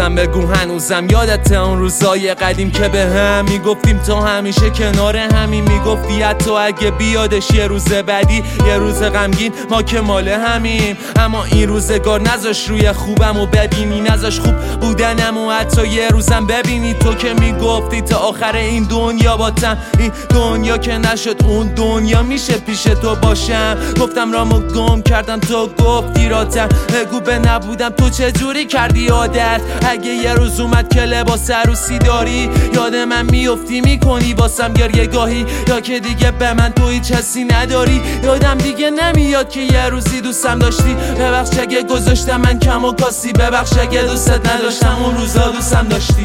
من بگو هنوزم یادت اون روزای قدیم که به هم میگفتیم تا همیشه کنار همین، میگفتی حتی اگه بیادش یه روز بعدی یه روز غمگین ما که مال همیم. اما این روزگار نذاش روی خوبم و ببینی، نذاش خوب بودنم و حتی یه روزم ببینی. تو که میگفتی تا آخر این دنیا باتم، این دنیا که نشد اون دنیا میشه پیش تو باشم. گفتم رامو گم کردم تو گفتی راتم، بگو به نبودم تو چجوری کردی عادت. اگه یه روز اومد که لباس عروسی داری یاد من میافتی میکنی واسم گریه گاهی، یا که دیگه به من تو هیچ حسی نداری. یادم دیگه نمیاد که یه روزی دوستم داشتی، ببخش اگه گذاشتم من کم و کاسی، ببخش اگه دوستت نداشتم اون روزا دوستم داشتی.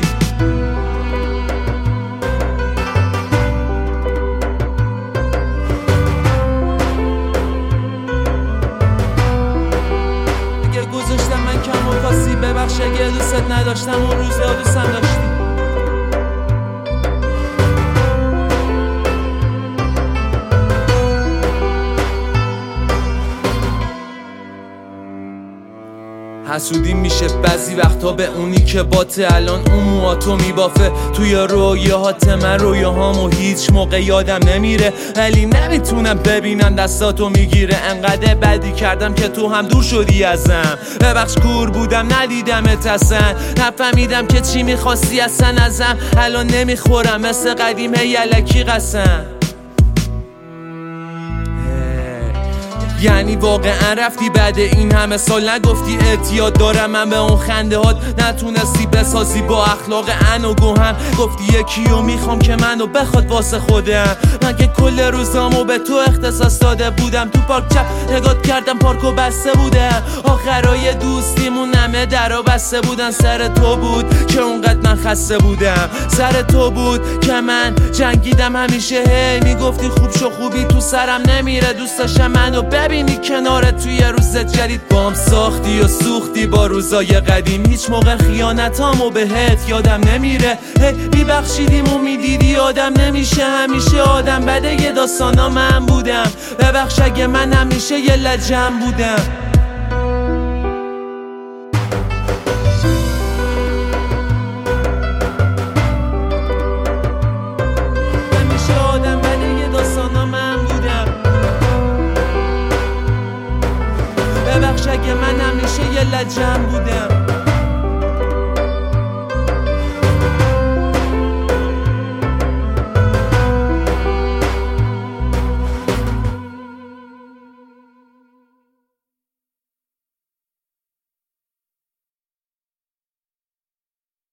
گذاشتم من کم و کاسی، ببخش اگه دوستت نداشتم اون روزا دوستم داشتی. حسودی میشه بعضی وقتا به اونی که باته، الان اون موهاتو میبافه توی رویاهات من، رویاهامو هیچ موقع یادم نمیره ولی نمیتونم ببینم دستاتو میگیره. انقدر بدی کردم که تو هم دور شدی ازم، ببخش کور بودم ندیدمت اصلا، نفهمیدم که چی میخواستی اصلا ازم. الان نمیخورم مثل قدیم هی الکی قسم. یعنی واقعا رفتی بعد این همه سال، نگفتی اعتیاد دارم من به اون خنده هات، نتونستی بسازی با اخلاق انوگو هم. گفتی یکیو میخوام که منو بخواد واسه خودم، من که کل روزامو به تو اختصاص داده بودم. تو پارک چپ نگات کردم پارکو بسته بودم، آخرای دوستیمون همه درا بسته بودن. سر تو بود که اونقدر من خسته بودم، سر تو بود که من جنگیدم همیشه. هی میگفتی خوب شو خوبی تو سرم نمیره، دوست داشتم منو ببینی کنارت توی روز جدید. بام ساختی و سوختی با روزای قدیم، هیچ موقع خیانتامو بهت یادم نمیره. هی میبخشیدیم و میدیدی آدم نمیشه همیشه آدم بده، یه داستانا من بودم، ببخش اگه من همیشه یه لجم بودم. همیشه آدم بده، یه داستانا من بودم، ببخش اگه من همیشه یه لجم بودم.